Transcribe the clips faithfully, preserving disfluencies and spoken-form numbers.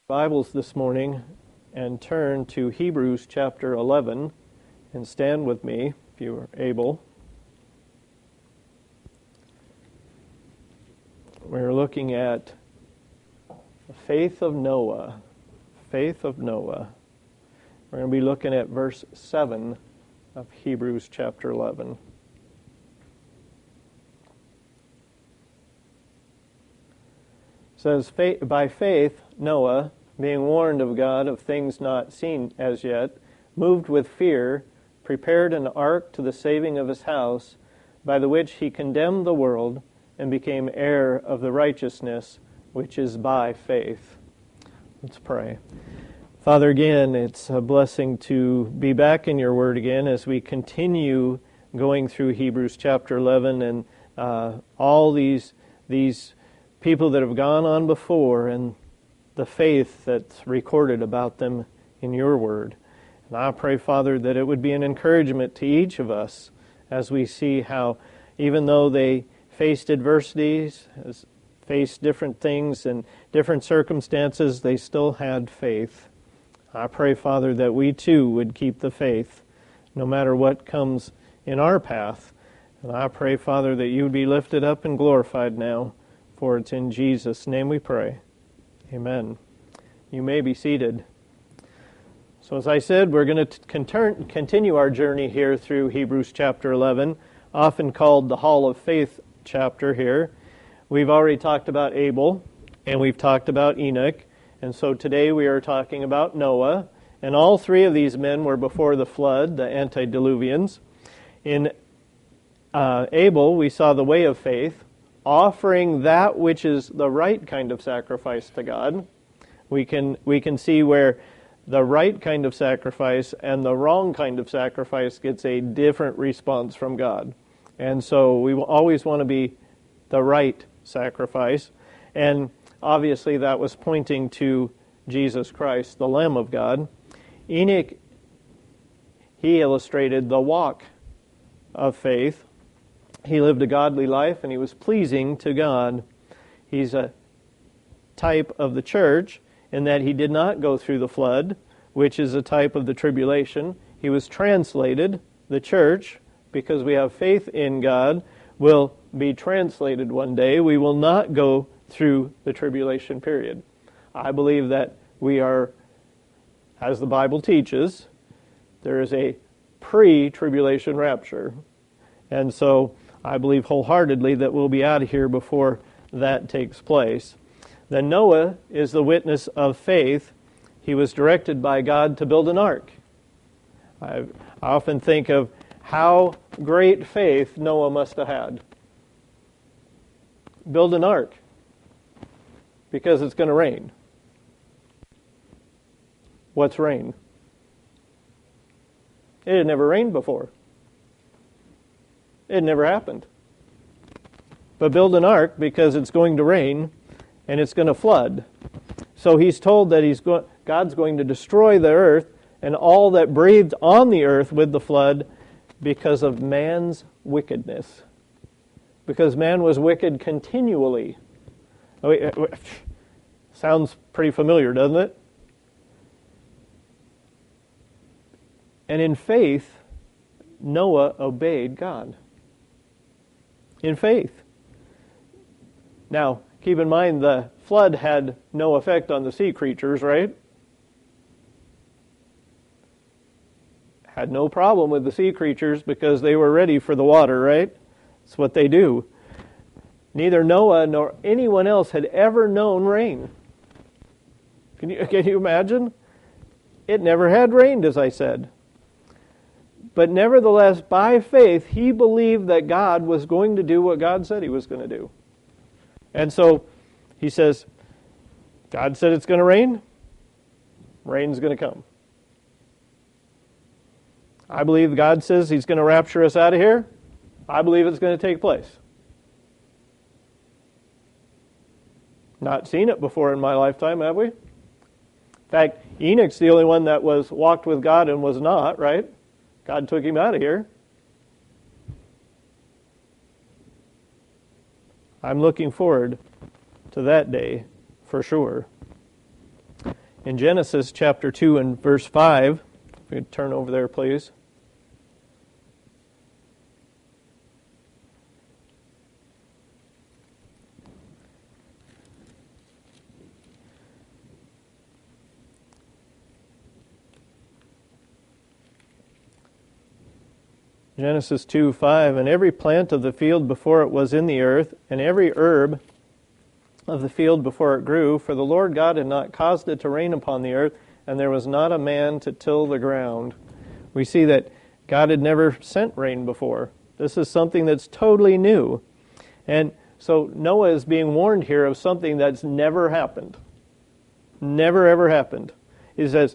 Bibles this morning and turn to Hebrews chapter eleven and stand with me if you are able. We're looking at the faith of Noah. Faith of Noah. We're going to be looking at verse seven of Hebrews chapter eleven. It says, by faith Noah, being warned of God of things not seen as yet, moved with fear, prepared an ark to the saving of his house, by the which he condemned the world and became heir of the righteousness which is by faith. Let's pray. Father, again, it's a blessing to be back in your word again as we continue going through Hebrews chapter eleven and uh, all these these people that have gone on before and the faith that's recorded about them in your word. And I pray, Father, that it would be an encouragement to each of us as we see how, even though they faced adversities, faced different things and different circumstances, they still had faith. I pray, Father, that we too would keep the faith no matter what comes in our path. And I pray, Father, that you would be lifted up and glorified now, for it's in Jesus' name we pray. Amen. You may be seated. So as I said, we're going to conturn, continue our journey here through Hebrews chapter eleven, often called the Hall of Faith chapter here. We've already talked about Abel, and we've talked about Enoch, and so today we are talking about Noah, and all three of these men were before the flood, the antediluvians. In uh, Abel, we saw the way of faith, offering that which is the right kind of sacrifice to God. We can we can see where the right kind of sacrifice and the wrong kind of sacrifice gets a different response from God. And so we always want to be the right sacrifice. And obviously that was pointing to Jesus Christ, the Lamb of God. Enoch, he illustrated the walk of faith. He lived a godly life and he was pleasing to God. He's a type of the church in that he did not go through the flood, which is a type of the tribulation. He was translated. The church, because we have faith in God, will be translated one day. We will not go through the tribulation period. I believe that we are, as the Bible teaches, there is a pre-tribulation rapture. And so I believe wholeheartedly that we'll be out of here before that takes place. Then Noah is the witness of faith. He was directed by God to build an ark. I often think of how great faith Noah must have had. Build an ark because it's going to rain. What's rain? It had never rained before. It had never happened. But build an ark because it's going to rain and it's going to flood. So he's told that he's go- God's going to destroy the earth and all that breathed on the earth with the flood because of man's wickedness. Because man was wicked continually. Oh, wait, wait. Sounds pretty familiar, doesn't it? And in faith, Noah obeyed God. In faith. Now, keep in mind the flood had no effect on the sea creatures, right? Had no problem with the sea creatures because they were ready for the water, right? That's what they do. Neither Noah nor anyone else had ever known rain. Can you, can you imagine? It never had rained, as I said. But nevertheless, by faith, he believed that God was going to do what God said he was going to do. And so he says, God said it's going to rain. Rain's going to come. I believe God says he's going to rapture us out of here. I believe it's going to take place. Not seen it before in my lifetime, have we? In fact, Enoch's the only one that was walked with God and was not, right? God took him out of here. I'm looking forward to that day for sure. In Genesis chapter two and verse five, if you could turn over there, please. Genesis two five, and every plant of the field before it was in the earth, and every herb of the field before it grew, for the Lord God had not caused it to rain upon the earth, and there was not a man to till the ground. We see that God had never sent rain before. This is something that's totally new. And so Noah is being warned here of something that's never happened. Never ever happened. He says,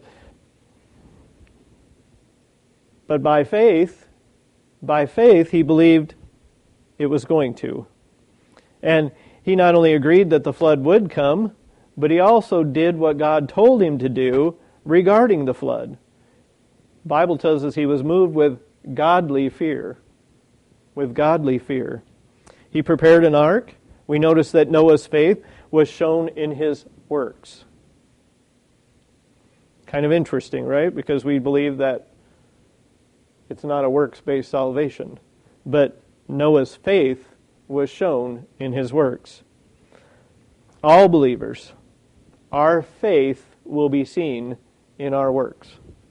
but by faith, by faith he believed it was going to. And he not only agreed that the flood would come, but he also did what God told him to do regarding the flood. The Bible tells us he was moved with godly fear. With godly fear. He prepared an ark. We notice that Noah's faith was shown in his works. Kind of interesting, right? Because we believe that it's not a works-based salvation. But Noah's faith was shown in his works. All believers, our faith will be seen in our works.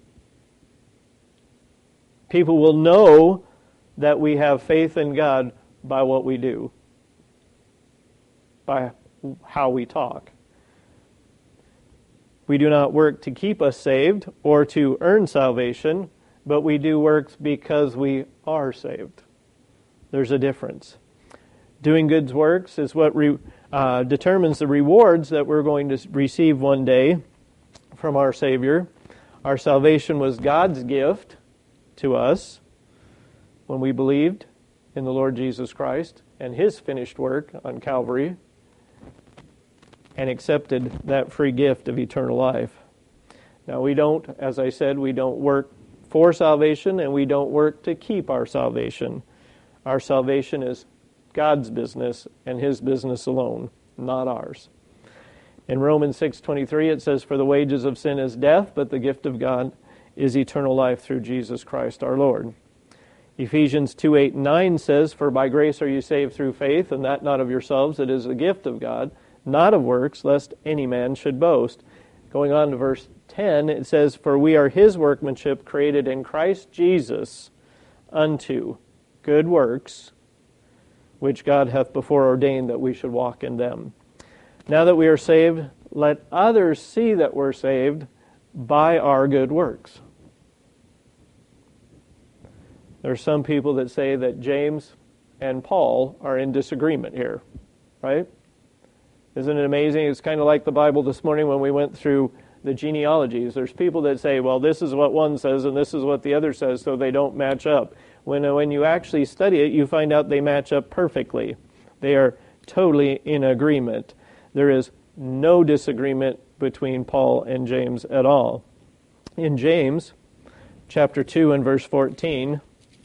People will know that we have faith in God by what we do, by how we talk. We do not work to keep us saved or to earn salvation, but we do works because we are saved. There's a difference. Doing good works is what re, uh, determines the rewards that we're going to receive one day from our Savior. Our salvation was God's gift to us when we believed in the Lord Jesus Christ and His finished work on Calvary and accepted that free gift of eternal life. Now we don't, as I said, we don't work for salvation and we don't work to keep our salvation. Our salvation is God's business and His business alone, not ours. In Romans six twenty-three it says, for the wages of sin is death, but the gift of God is eternal life through Jesus Christ our Lord. Ephesians two eight and nine says, for by grace are you saved through faith, and that not of yourselves, it is a gift of God, not of works, lest any man should boast. Going on to verse ten, it says, for we are His workmanship, created in Christ Jesus unto good works, which God hath before ordained that we should walk in them. Now that we are saved, let others see that we're saved by our good works. There are some people that say that James and Paul are in disagreement here, right? Isn't it amazing? It's kind of like the Bible this morning when we went through the genealogies. There's people that say, well, this is what one says and this is what the other says, so they don't match up. When, when you actually study it, you find out they match up perfectly. They are totally in agreement. There is no disagreement between Paul and James at all. In James, chapter two and verse fourteen,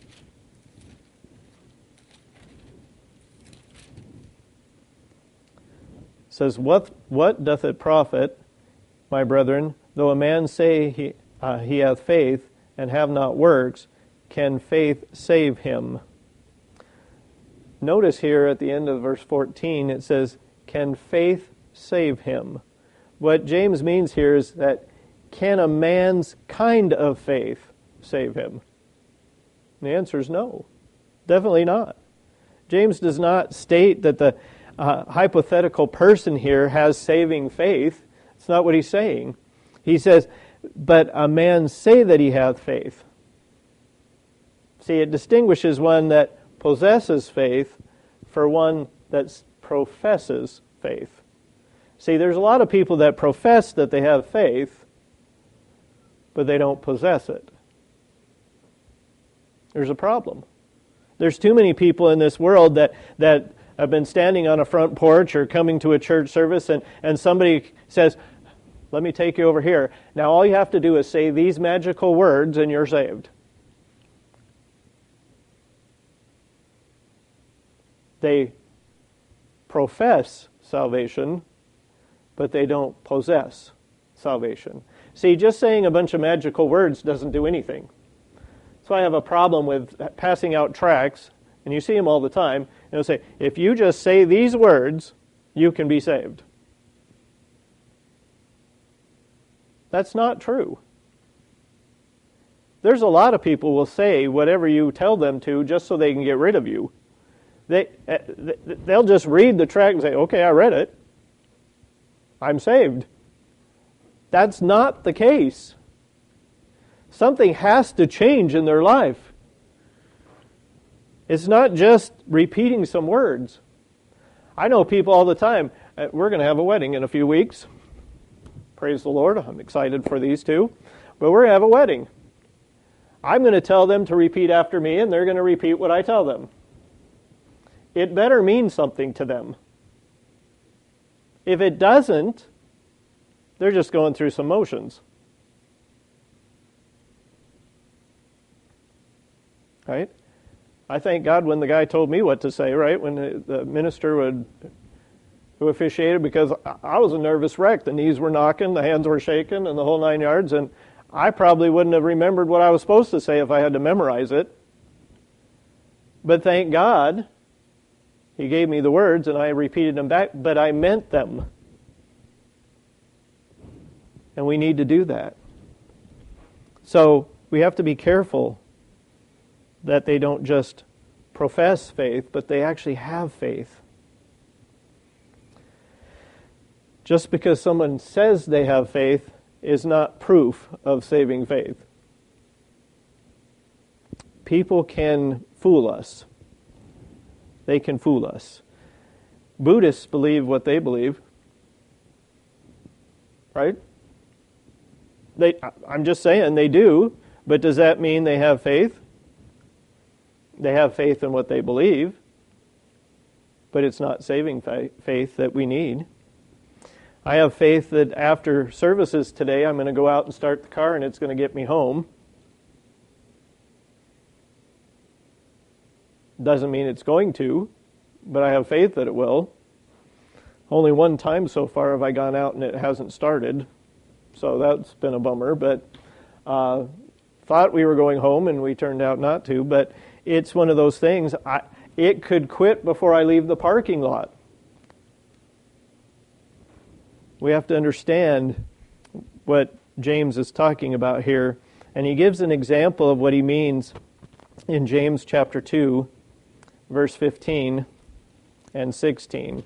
says, What what doth it profit, my brethren, though a man say he, uh, he hath faith, and have not works, can faith save him? Notice here at the end of verse fourteen, it says, can faith save him? What James means here is that, can a man's kind of faith save him? And the answer is no. Definitely not. James does not state that the uh, hypothetical person here has saving faith. It's not what he's saying. He says, but a man say that he hath faith. See, it distinguishes one that possesses faith for one that professes faith. See, there's a lot of people that profess that they have faith, but they don't possess it. There's a problem. There's too many people in this world that, that have been standing on a front porch or coming to a church service and, and somebody says, let me take you over here. Now all you have to do is say these magical words and you're saved. They profess salvation, but they don't possess salvation. See, just saying a bunch of magical words doesn't do anything. So I have a problem with passing out tracts, and you see them all the time, and it'll say, if you just say these words, you can be saved. That's not true. There's a lot of people will say whatever you tell them to just so they can get rid of you. They, they'll just read the tract and say, okay, I read it. I'm saved. That's not the case. Something has to change in their life. It's not just repeating some words. I know people all the time, we're going to have a wedding in a few weeks. Praise the Lord, I'm excited for these two. But we're going to have a wedding. I'm going to tell them to repeat after me, and they're going to repeat what I tell them. It better mean something to them. If it doesn't, they're just going through some motions. Right? I thank God when the guy told me what to say, right? When the, the minister would, who officiated, because I was a nervous wreck. The knees were knocking, the hands were shaking, and the whole nine yards, and I probably wouldn't have remembered what I was supposed to say if I had to memorize it. But thank God, he gave me the words, and I repeated them back, but I meant them. And we need to do that. So we have to be careful that they don't just profess faith, but they actually have faith. Just because someone says they have faith is not proof of saving faith. People can fool us. They can fool us. Buddhists believe what they believe. Right? They, I'm just saying they do, but does that mean they have faith? They have faith in what they believe, but it's not saving faith that we need. I have faith that after services today, I'm going to go out and start the car and it's going to get me home. Doesn't mean it's going to, but I have faith that it will. Only one time so far have I gone out and it hasn't started, so that's been a bummer, but uh, thought we were going home and we turned out not to, but it's one of those things, I, it could quit before I leave the parking lot. We have to understand what James is talking about here. And he gives an example of what he means in James chapter two, verse fifteen and sixteen. It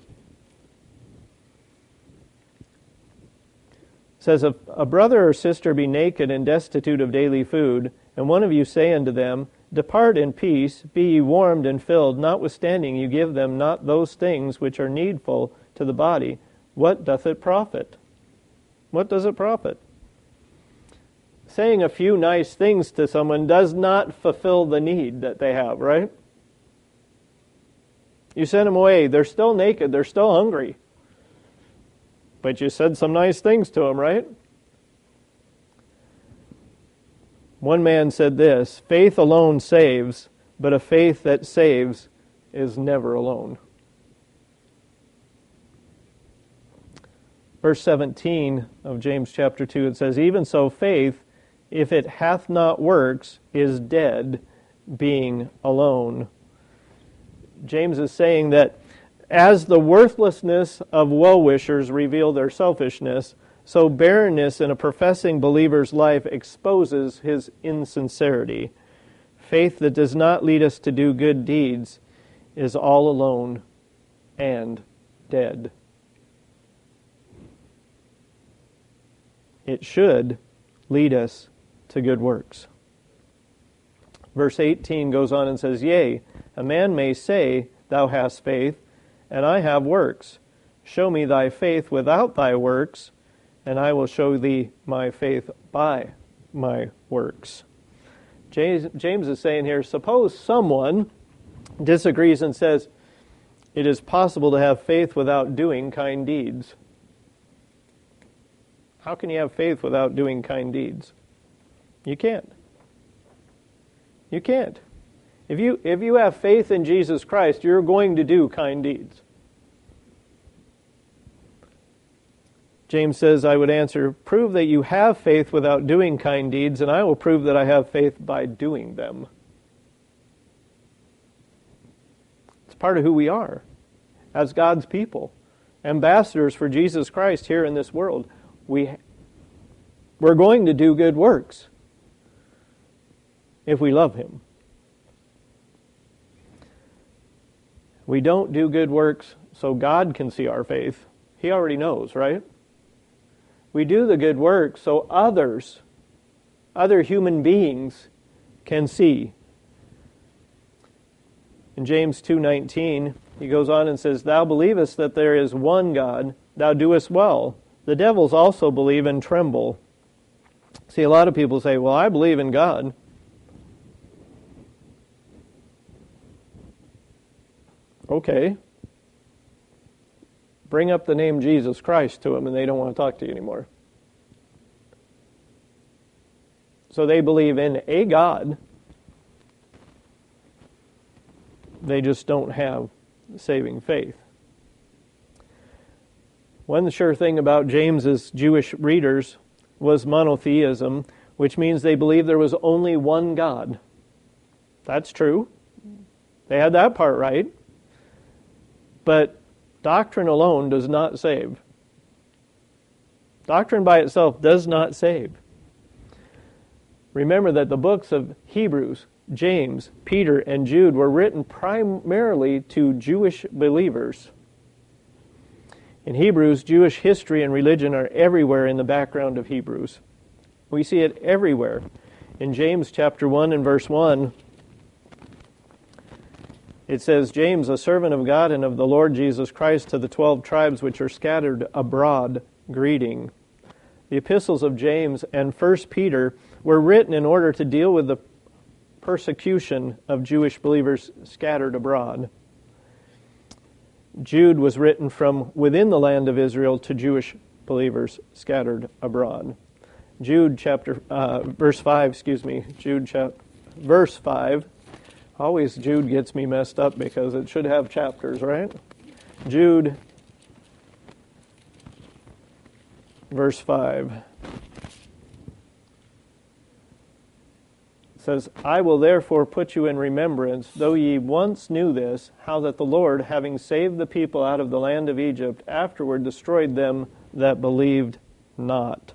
says, if a brother or sister be naked and destitute of daily food, and one of you say unto them, depart in peace, be ye warmed and filled, notwithstanding you give them not those things which are needful to the body, what doth it profit? What does it profit? Saying a few nice things to someone does not fulfill the need that they have, right? You send them away, they're still naked, they're still hungry. But you said some nice things to them, right? One man said this, faith alone saves, but a faith that saves is never alone. Verse seventeen of James chapter two, it says, even so faith, if it hath not works, is dead, being alone. James is saying that as the worthlessness of well-wishers reveal their selfishness, so barrenness in a professing believer's life exposes his insincerity. Faith that does not lead us to do good deeds is all alone and dead. It should lead us to good works. Verse eighteen goes on and says, yea, a man may say, thou hast faith, and I have works. Show me thy faith without thy works, and I will show thee my faith by my works. James, James is saying here, suppose someone disagrees and says, it is possible to have faith without doing kind deeds. How can you have faith without doing kind deeds? You can't. You can't. If you, if you have faith in Jesus Christ, you're going to do kind deeds. James says, I would answer, prove that you have faith without doing kind deeds, and I will prove that I have faith by doing them. It's part of who we are as God's people, ambassadors for Jesus Christ here in this world. We, we're going to do good works if we love Him. We don't do good works so God can see our faith. He already knows, right? We do the good works so others, other human beings, can see. In James two nineteen, he goes on and says, Thou believest that there is one God, thou doest well. The devils also believe and tremble. See, a lot of people say, well, I believe in God. Okay. Bring up the name Jesus Christ to them and they don't want to talk to you anymore. So they believe in a God. They just don't have saving faith. One sure thing about James's Jewish readers was monotheism, which means they believed there was only one God. That's true. They had that part right. But doctrine alone does not save. Doctrine by itself does not save. Remember that the books of Hebrews, James, Peter, and Jude were written primarily to Jewish believers. In Hebrews, Jewish history and religion are everywhere in the background of Hebrews. We see it everywhere. In James chapter one and verse one, it says, James, a servant of God and of the Lord Jesus Christ, to the twelve tribes which are scattered abroad, greeting. The epistles of James and First Peter were written in order to deal with the persecution of Jewish believers scattered abroad. Jude was written from within the land of Israel to Jewish believers scattered abroad. Jude chapter, uh, verse five, excuse me, Jude chap, verse five. Always Jude gets me messed up because it should have chapters, right? Jude, verse five. It says, I will therefore put you in remembrance, though ye once knew this, how that the Lord, having saved the people out of the land of Egypt, afterward destroyed them that believed not.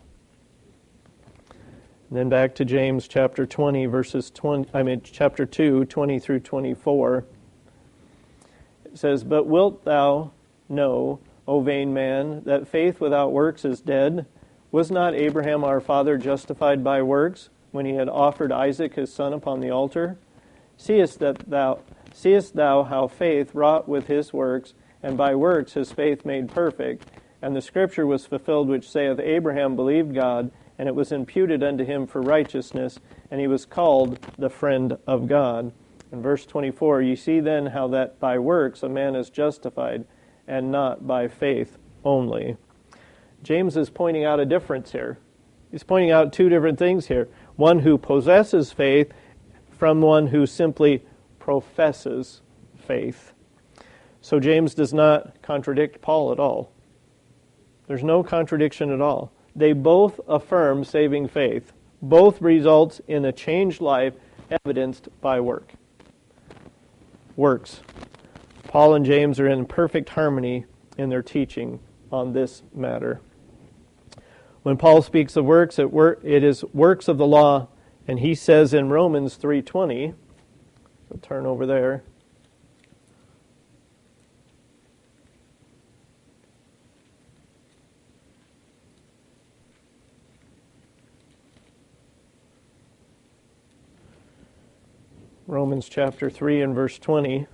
And then back to James chapter twenty, verses twenty. I mean chapter two, twenty through twenty-four. It says, But wilt thou know, O vain man, that faith without works is dead? Was not Abraham our father justified by works, when he had offered Isaac his son upon the altar? Seest that thou seest thou how faith wrought with his works, and by works his faith made perfect? And the scripture was fulfilled which saith, Abraham believed God, and it was imputed unto him for righteousness, and he was called the friend of God. In verse twenty-four, ye see then how that by works a man is justified, and not by faith only. James is pointing out a difference here. He's pointing out two different things here. One who possesses faith from one who simply professes faith. So James does not contradict Paul at all. There's no contradiction at all. They both affirm saving faith. Both results in a changed life evidenced by work. Works. Paul and James are in perfect harmony in their teaching on this matter. When Paul speaks of works, it, wor- it is works of the law, and he says in Romans three twenty, so turn over there, Romans chapter three and verse twenty.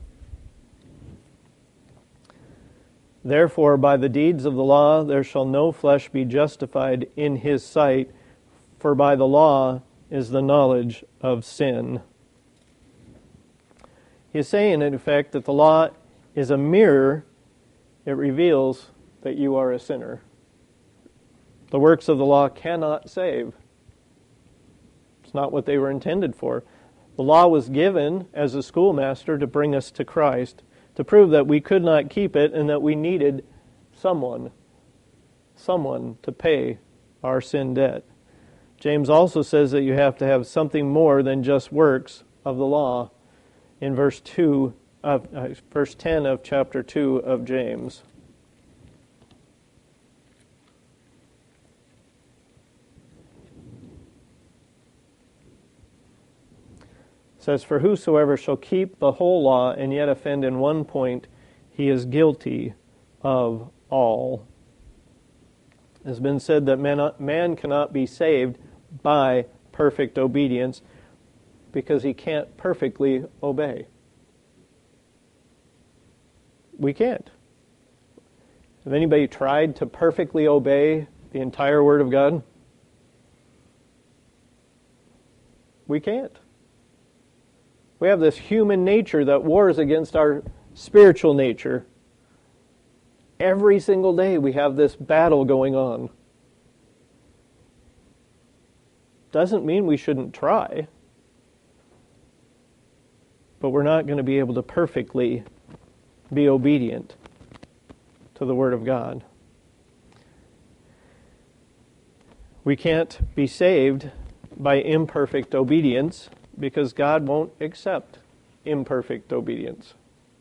Therefore, by the deeds of the law there shall no flesh be justified in his sight, for by the law is the knowledge of sin. He is saying, in effect, that the law is a mirror. It reveals that you are a sinner. The works of the law cannot save. It's not what they were intended for. The law was given as a schoolmaster to bring us to Christ, to prove that we could not keep it and that we needed someone, someone to pay our sin debt. James also says that you have to have something more than just works of the law in verse two of uh, verse ten of chapter two of James. It says, "For whosoever shall keep the whole law and yet offend in one point, he is guilty of all." It has been said that man, man cannot be saved by perfect obedience because he can't perfectly obey. We can't. Have anybody tried to perfectly obey the entire Word of God? We can't. We have this human nature that wars against our spiritual nature. Every single day we have this battle going on. Doesn't mean we shouldn't try, but we're not going to be able to perfectly be obedient to the Word of God. We can't be saved by imperfect obedience because God won't accept imperfect obedience.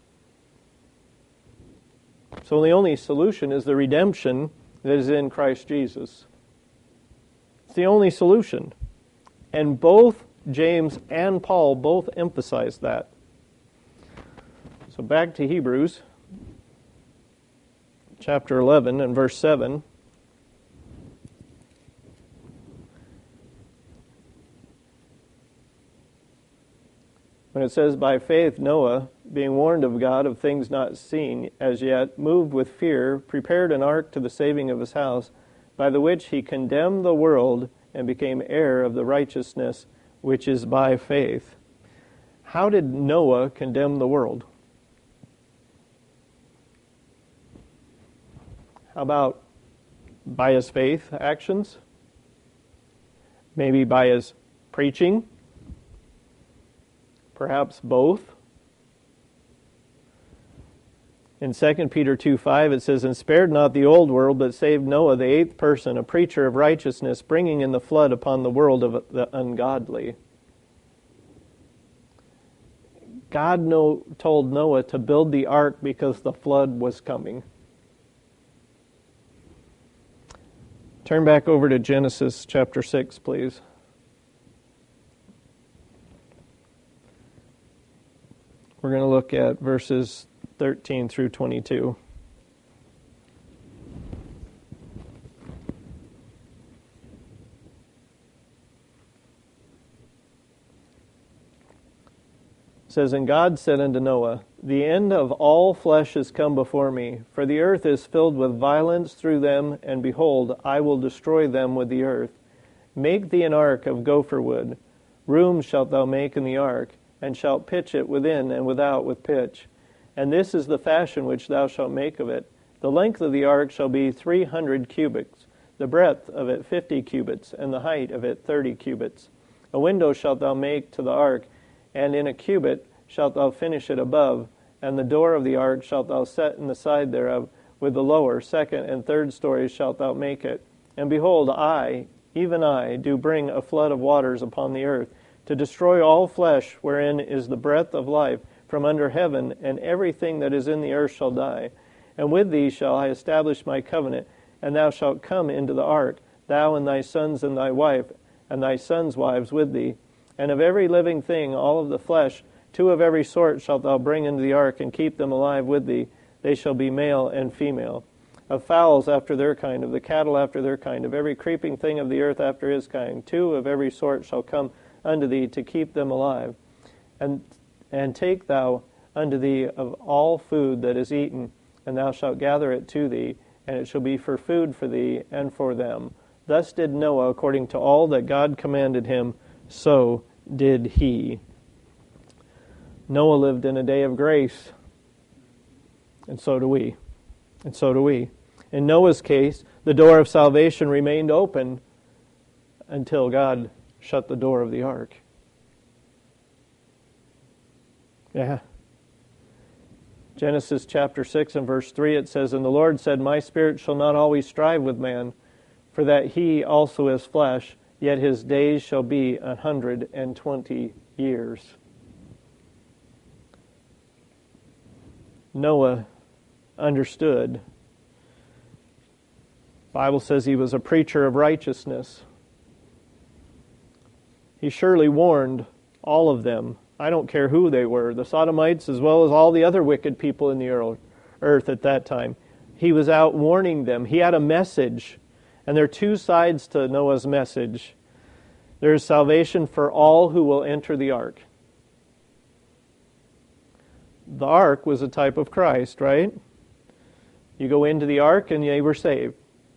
So the only solution is the redemption that is in Christ Jesus. It's the only solution. And both James and Paul both emphasize that. So back to Hebrews chapter eleven and verse seven. When it says, "By faith Noah, being warned of God of things not seen as yet, moved with fear, prepared an ark to the saving of his house, by the which he condemned the world and became heir of the righteousness which is by faith." How did Noah condemn the world? How about by his faith actions? Maybe by his preaching? Perhaps both. In Second Peter two five it says, "And spared not the old world, but saved Noah, the eighth person, a preacher of righteousness, bringing in the flood upon the world of the ungodly." God no, told Noah to build the ark because the flood was coming. Turn back over to Genesis chapter six, please. We're going to look at verses thirteen through twenty-two. It says, "And God said unto Noah, The end of all flesh is come before me, for the earth is filled with violence through them, and behold, I will destroy them with the earth. Make thee an ark of gopher wood. Rooms shalt thou make in the ark, and shalt pitch it within and without with pitch. And this is the fashion which thou shalt make of it. The length of the ark shall be three hundred cubits, the breadth of it fifty cubits, and the height of it thirty cubits. A window shalt thou make to the ark, and in a cubit shalt thou finish it above, and the door of the ark shalt thou set in the side thereof, with the lower, second, and third stories shalt thou make it. And behold, I, even I, do bring a flood of waters upon the earth, to destroy all flesh wherein is the breath of life from under heaven, and everything that is in the earth shall die. And with thee shall I establish my covenant, and thou shalt come into the ark, thou and thy sons and thy wife, and thy sons' wives with thee. And of every living thing, all of the flesh, two of every sort shalt thou bring into the ark, and keep them alive with thee. They shall be male and female. Of fowls after their kind, of the cattle after their kind, of every creeping thing of the earth after his kind, two of every sort shall come unto thee to keep them alive. And and take thou unto thee of all food that is eaten, and thou shalt gather it to thee, and it shall be for food for thee and for them. Thus did Noah according to all that God commanded him, so did he." Noah lived in a day of grace, and so do we. And so do we. In Noah's case, the door of salvation remained open until God shut the door of the ark. Yeah. Genesis chapter six and verse three, it says, "And the Lord said, My spirit shall not always strive with man, for that he also is flesh, yet his days shall be a hundred and twenty years." Noah understood. The Bible says he was a preacher of righteousness. He surely warned all of them. I don't care who they were, the Sodomites as well as all the other wicked people in the earth at that time. He was out warning them. He had a message. And there are two sides to Noah's message. There is salvation for all who will enter the ark. The ark was a type of Christ, right? You go into the ark and they were saved.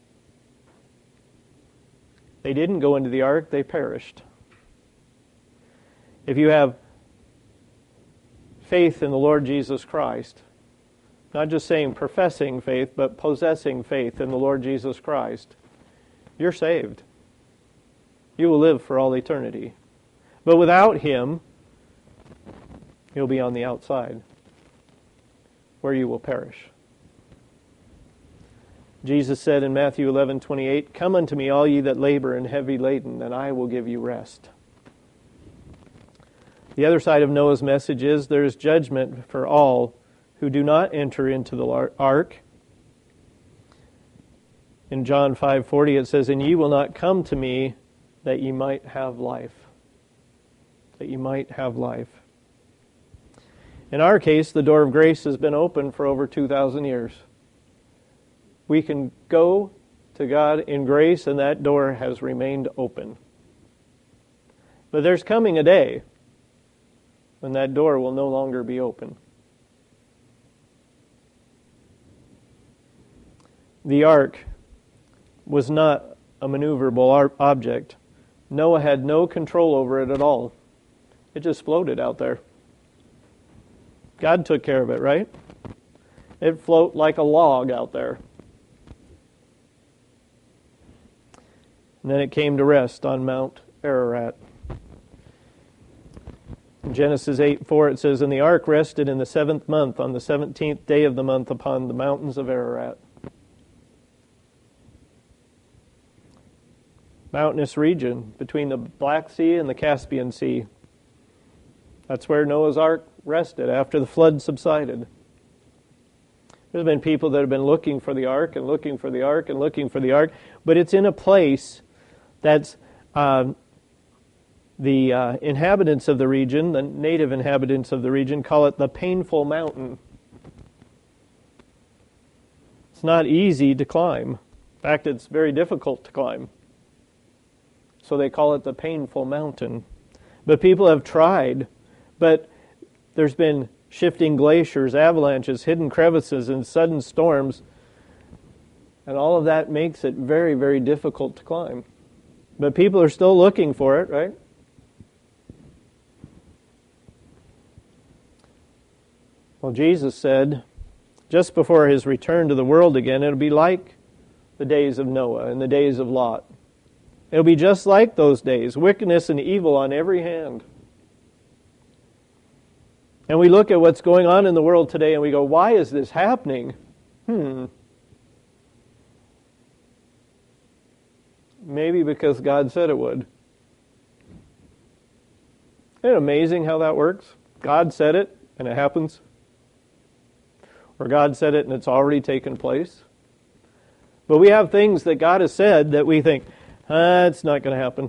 They didn't go into the ark, they perished. If you have faith in the Lord Jesus Christ, not just saying professing faith, but possessing faith in the Lord Jesus Christ, you're saved. You will live for all eternity. But without Him, you'll be on the outside, where you will perish. Jesus said in Matthew eleven twenty-eight, "Come unto me, all ye that labor and heavy laden, and I will give you rest." The other side of Noah's message is there is judgment for all who do not enter into the ark. In John five forty it says, "And ye will not come to me that ye might have life." That ye might have life. In our case, the door of grace has been open for over two thousand years. We can go to God in grace, and that door has remained open. But there's coming a day when that door will no longer be open. The ark was not a maneuverable object. Noah had no control over it at all. It just floated out there. God took care of it, right? It floated like a log out there. And then it came to rest on Mount Ararat. In Genesis eight four it says, "And the ark rested in the seventh month, on the seventeenth day of the month, upon the mountains of Ararat." Mountainous region between the Black Sea and the Caspian Sea. That's where Noah's ark rested after the flood subsided. There's been people that have been looking for the ark and looking for the ark and looking for the ark, but it's in a place that's uh, the uh, inhabitants of the region, the native inhabitants of the region, call it the Painful Mountain. It's not easy to climb. In fact, it's very difficult to climb. So they call it the Painful Mountain. But people have tried, but there's been shifting glaciers, avalanches, hidden crevices, and sudden storms, and all of that makes it very, very difficult to climb. But people are still looking for it, right? Well, Jesus said, just before His return to the world again, it'll be like the days of Noah and the days of Lot. It'll be just like those days, wickedness and evil on every hand. And we look at what's going on in the world today and we go, why is this happening? Hmm. Maybe because God said it would. Isn't it amazing how that works? God said it and it happens. Or God said it and it's already taken place. But we have things that God has said that we think, ah, it's not going to happen.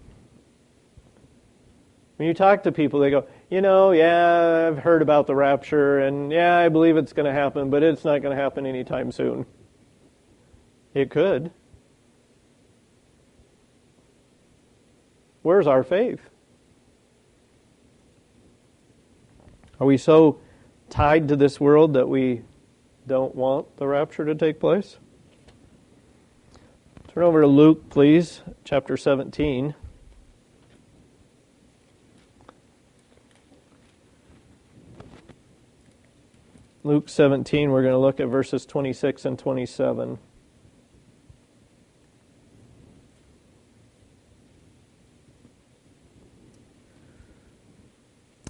When you talk to people, they go, you know, yeah, I've heard about the rapture, and yeah, I believe it's going to happen, but it's not going to happen anytime soon. It could. Where's our faith? Are we so tied to this world that we don't want the rapture to take place? Turn over to Luke, please, chapter seventeen. Luke seventeen, we're going to look at verses twenty-six and twenty-seven.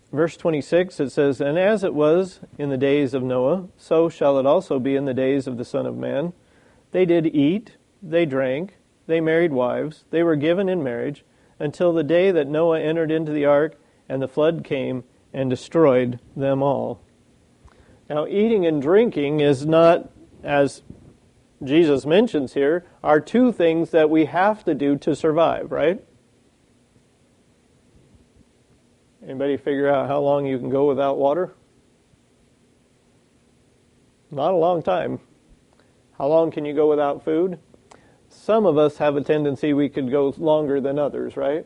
verse twenty-six, it says, "And as it was in the days of Noah, so shall it also be in the days of the Son of Man. They did eat, they drank, they married wives, they were given in marriage, until the day that Noah entered into the ark, and the flood came and destroyed them all." Now, eating and drinking is not, as Jesus mentions here, are two things that we have to do to survive, right? Anybody figure out how long you can go without water? Not a long time. How long can you go without food? Some of us have a tendency we could go longer than others, right?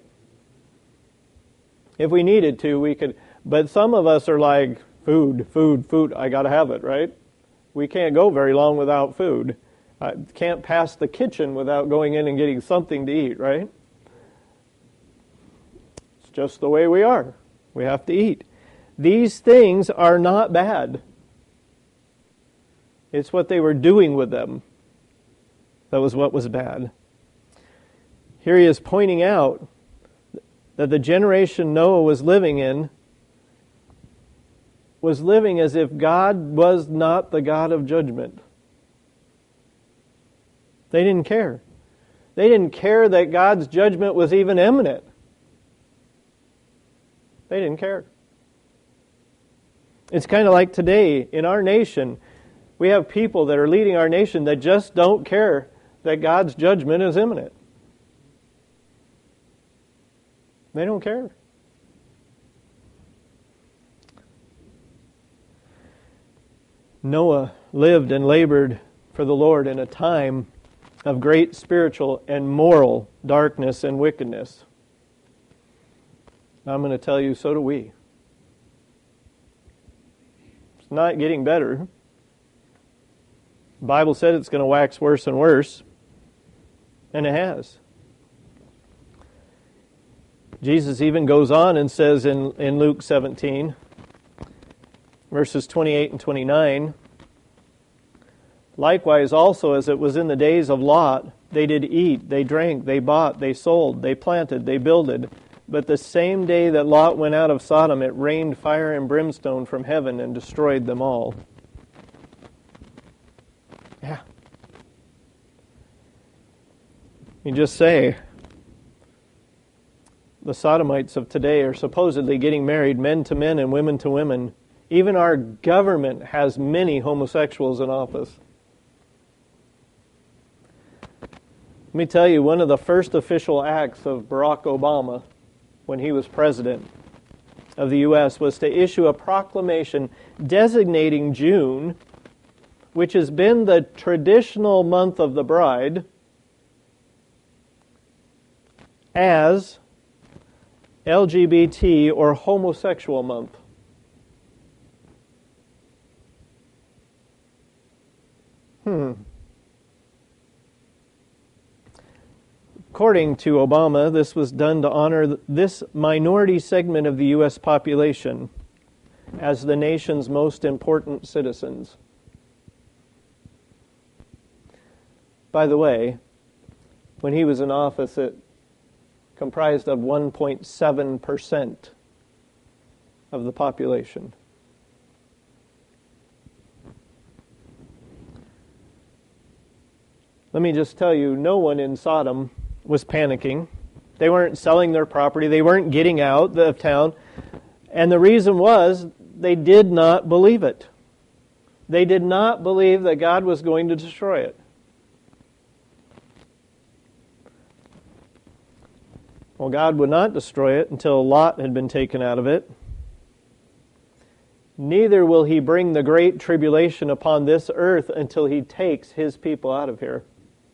If we needed to, we could. But some of us are like, food, food, food, I got to have it, right? We can't go very long without food. I can't pass the kitchen without going in and getting something to eat, right? It's just the way we are. We have to eat. These things are not bad. It's what they were doing with them that was what was bad. Here he is pointing out that the generation Noah was living in was living as if God was not the God of judgment. They didn't care. They didn't care that God's judgment was even imminent. They didn't care. It's kind of like today in our nation. We have people that are leading our nation that just don't care that God's judgment is imminent. They don't care. Noah lived and labored for the Lord in a time of great spiritual and moral darkness and wickedness. I'm going to tell you, so do we. It's not getting better. The Bible said it's going to wax worse and worse, and it has. Jesus even goes on and says in, in Luke seventeen, verses twenty-eight and twenty-nine, "Likewise also as it was in the days of Lot, they did eat, they drank, they bought, they sold, they planted, they builded. But the same day that Lot went out of Sodom, it rained fire and brimstone from heaven and destroyed them all." Yeah. You just say, the Sodomites of today are supposedly getting married, men to men and women to women. Even our government has many homosexuals in office. Let me tell you, one of the first official acts of Barack Obama when he was president of the U S was to issue a proclamation designating June, which has been the traditional month of the bride, as L G B T or homosexual month. Hmm. According to Obama, this was done to honor this minority segment of the U S population as the nation's most important citizens. By the way, when he was in office, it comprised of one point seven percent of the population. Let me just tell you, no one in Sodom was panicking. They weren't selling their property. They weren't getting out of town. And the reason was they did not believe it. They did not believe that God was going to destroy it. Well, God would not destroy it until Lot had been taken out of it. Neither will He bring the great tribulation upon this earth until He takes His people out of here.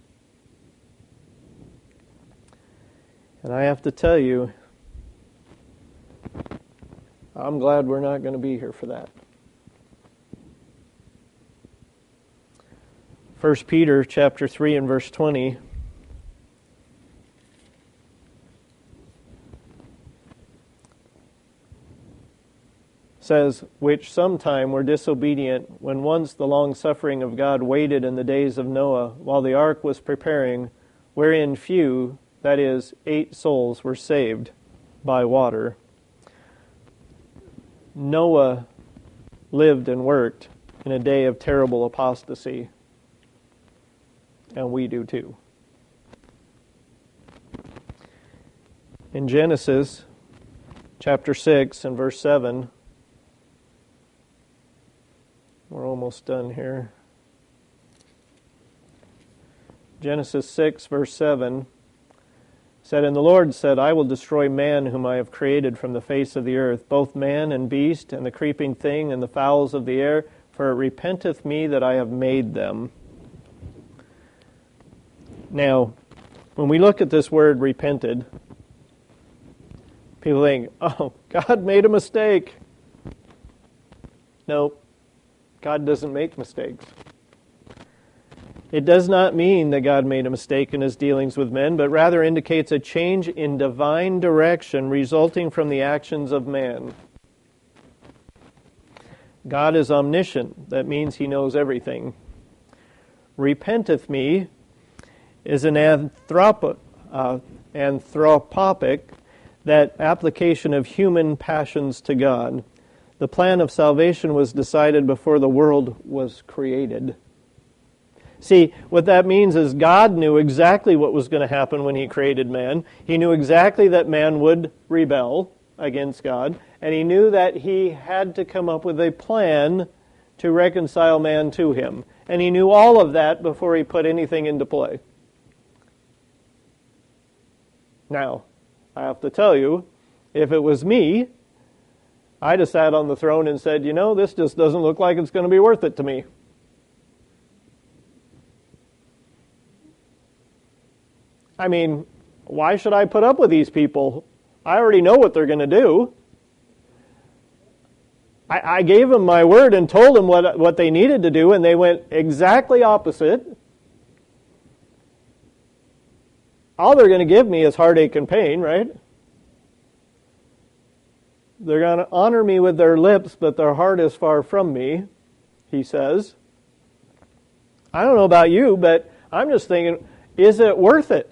And I have to tell you, I'm glad we're not going to be here for that. First Peter chapter three and verse twenty says, "Which sometime were disobedient, when once the long-suffering of God waited in the days of Noah, while the ark was preparing, wherein few, that is, eight souls, were saved by water." Noah lived and worked in a day of terrible apostasy, and we do too. In Genesis chapter six and verse seven, we're almost done here. Genesis six, verse seven, said, And the Lord said, I will destroy man whom I have created from the face of the earth, both man and beast, and the creeping thing, and the fowls of the air, for it repenteth me that I have made them. Now, when we look at this word repented, people think, oh, God made a mistake. No, God doesn't make mistakes. It does not mean that God made a mistake in his dealings with men, but rather indicates a change in divine direction resulting from the actions of man. God is omniscient. That means he knows everything. Repenteth me is an anthrop- uh, anthropopic, that application of human passions to God. The plan of salvation was decided before the world was created. See, what that means is God knew exactly what was going to happen when he created man. He knew exactly that man would rebel against God, and he knew that he had to come up with a plan to reconcile man to him. And he knew all of that before he put anything into play. Now, I have to tell you, if it was me, I'd have sat on the throne and said, you know, this just doesn't look like it's going to be worth it to me. I mean, why should I put up with these people? I already know what they're going to do. I, I gave them my word and told them what, what they needed to do, and they went exactly opposite. All they're going to give me is heartache and pain, right? They're going to honor me with their lips, but their heart is far from me, he says. I don't know about you, but I'm just thinking, is it worth it?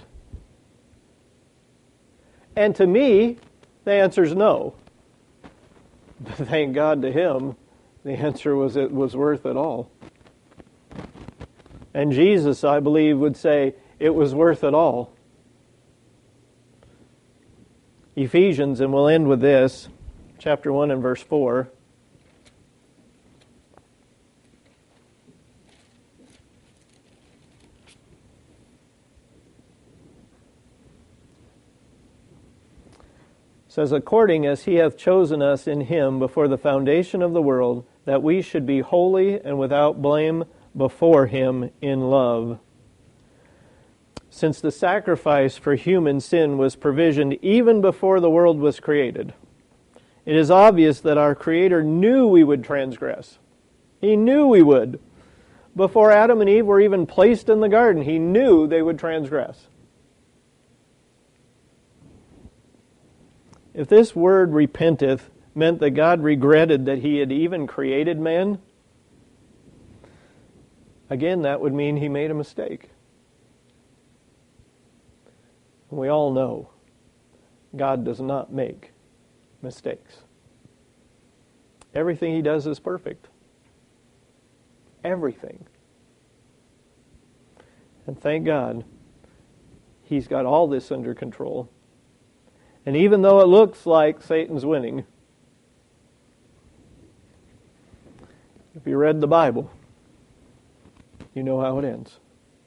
And to me, the answer is no. But thank God to him, the answer was it was worth it all. And Jesus, I believe, would say it was worth it all. Ephesians, and we'll end with this, chapter one and verse four. Says, according as he hath chosen us in him before the foundation of the world, that we should be holy and without blame before him in love. Since the sacrifice for human sin was provisioned even before the world was created, it is obvious that our Creator knew we would transgress. He knew we would. Before Adam and Eve were even placed in the garden, he knew they would transgress. If this word repenteth meant that God regretted that he had even created man, again, that would mean he made a mistake. We all know God does not make mistakes. Everything he does is perfect. Everything. And thank God, he's got all this under control. And even though it looks like Satan's winning, if you read the Bible, you know how it ends.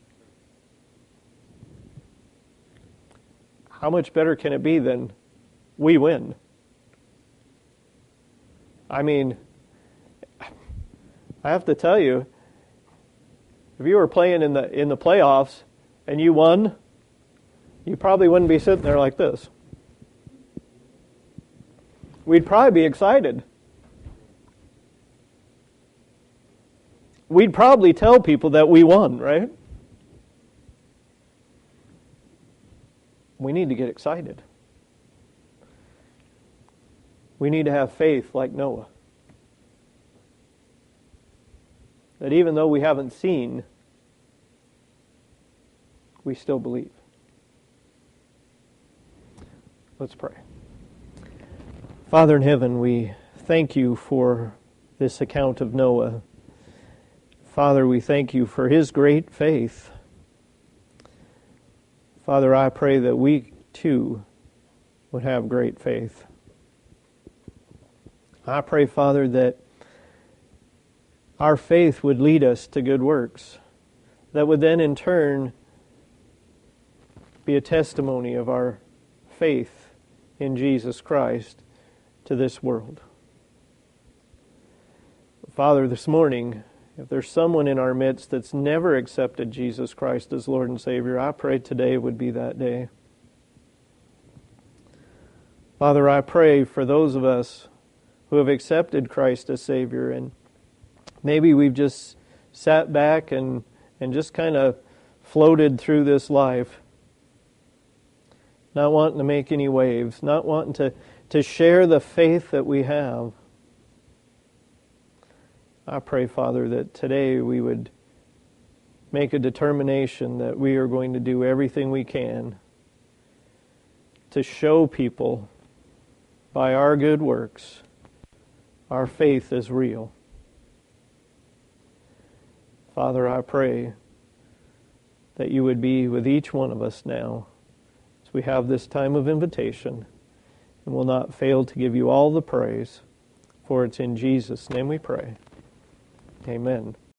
How much better can it be than we win? I mean, I have to tell you, if you were playing in the in the playoffs and you won, you probably wouldn't be sitting there like this. We'd probably be excited. We'd probably tell people that we won, right? We need to get excited. We need to have faith like Noah. That even though we haven't seen, we still believe. Let's pray. Father in heaven, we thank you for this account of Noah. Father, we thank you for his great faith. Father, I pray that we too would have great faith. I pray, Father, that our faith would lead us to good works, that would then in turn be a testimony of our faith in Jesus Christ to this world. Father, this morning, if there's someone in our midst that's never accepted Jesus Christ as Lord and Savior, I pray today would be that day. Father, I pray for those of us who have accepted Christ as Savior, and maybe we've just sat back and, and just kind of floated through this life, not wanting to make any waves, not wanting to, to share the faith that we have. I pray, Father, that today we would make a determination that we are going to do everything we can to show people by our good works our faith is real. Father, I pray that you would be with each one of us now as we have this time of invitation, and will not fail to give you all the praise, for it's in Jesus' name we pray. Amen.